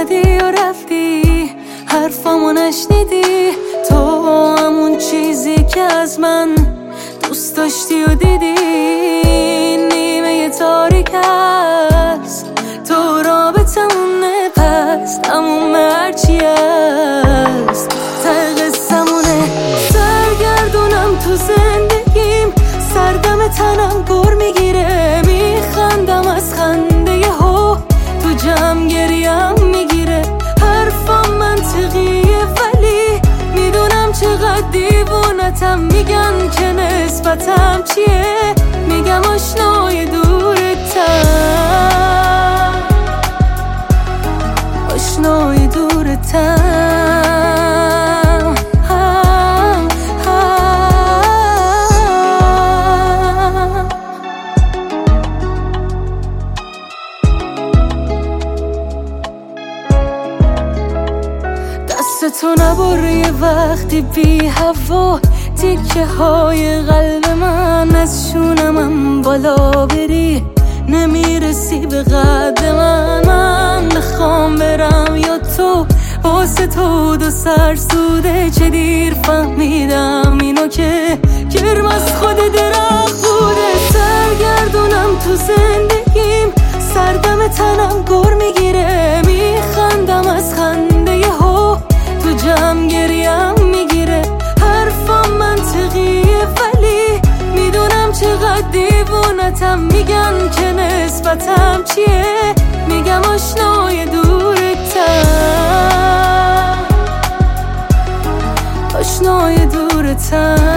اومدی و رفتی، حرفامو نشنیدی. تو همون چیزی که از من دوست داشتی و دیدی، نیمه تاریک است تو رابطمونه، پس تموم هرچی است ته قصمونه. سرگردونم تو زندگیم، سردم تنم گر میگیره، میخندم از خنده یهو تو جمع گریم میگیره. حرفم منطقیه ولی میدونم چقدر دیوونتم، میگن که نسبتم چیه، میگم آشنای دورتم، آشنای دورتم. دستتو نبری وقتی بی هوا، تیکه های قلب من از شونمم بالا بری، نمیرسی به قد من بخوام برم یا تو واسه تو دو سر سوده. چه دیر فهمیدم اینو که کرم از خود درخت بوده. سرگردونم تو زندگیم، سردم تنم گر میگیره، میخندم از خنده یهو تو جمع گریم میگیره. حرفم منطقیه ولی میدونم چقدر دیوونتم، میگن که نسبتم چیه، میگم آشنای دورتم، آشنای دورتم.